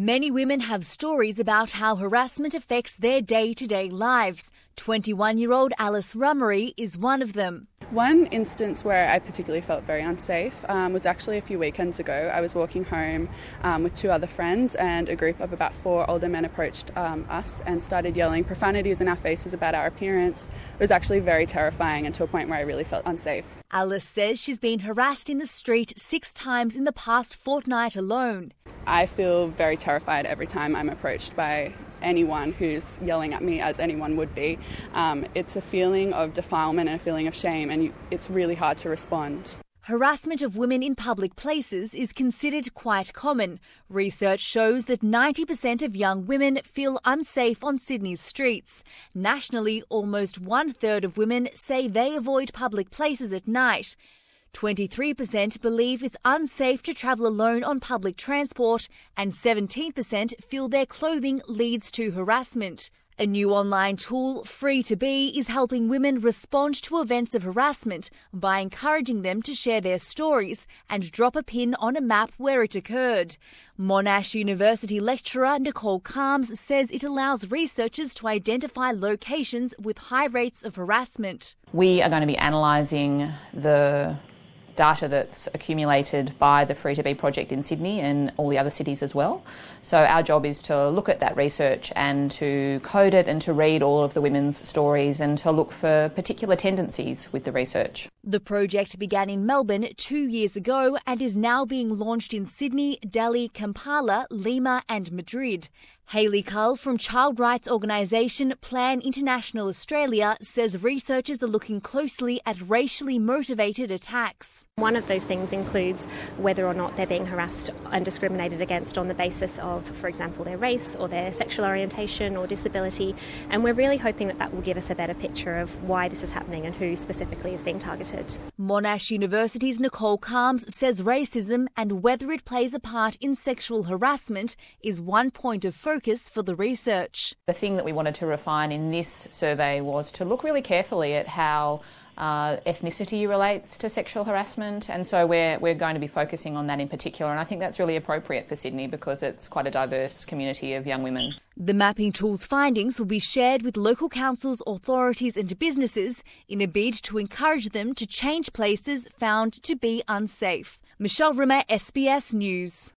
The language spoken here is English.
Many women have stories about how harassment affects their day-to-day lives. 21-year-old Alice Rummery is one of them. One instance where I particularly felt very unsafe was actually a few weekends ago. I was walking home with two other friends, and a group of about 4 older men approached us and started yelling profanities in our faces about our appearance. It was actually very terrifying, and to a point where I really felt unsafe. Alice says she's been harassed in the street 6 times in the past fortnight alone. I feel very terrified every time I'm approached by anyone who's yelling at me, as anyone would be. It's a feeling of defilement and a feeling of shame, and it's really hard to respond. Harassment of women in public places is considered quite common. Research shows that 90% of young women feel unsafe on Sydney's streets. Nationally, almost 1/3 of women say they avoid public places at night. 23% believe it's unsafe to travel alone on public transport, and 17% feel their clothing leads to harassment. A new online tool, Free2Be, is helping women respond to events of harassment by encouraging them to share their stories and drop a pin on a map where it occurred. Monash University lecturer Nicole Calms says it allows researchers to identify locations with high rates of harassment. We are going to be analysing the data that's accumulated by the Free2Be project in Sydney and all the other cities as well. So our job is to look at that research and to code it and to read all of the women's stories and to look for particular tendencies with the research. The project began in Melbourne 2 years ago and is now being launched in Sydney, Delhi, Kampala, Lima and Madrid. Hayley Cull from child rights organisation Plan International Australia says researchers are looking closely at racially motivated attacks. One of those things includes whether or not they're being harassed and discriminated against on the basis of, for example, their race or their sexual orientation or disability. And we're really hoping that that will give us a better picture of why this is happening and who specifically is being targeted. Monash University's Nicole Calms says racism and whether it plays a part in sexual harassment is one point of focus for the research. The thing that we wanted to refine in this survey was to look really carefully at how ethnicity relates to sexual harassment, and so we're going to be focusing on that in particular, and I think that's really appropriate for Sydney because it's quite a diverse community of young women. The mapping tool's findings will be shared with local councils, authorities and businesses in a bid to encourage them to change places found to be unsafe. Michelle Rimmer, SBS News.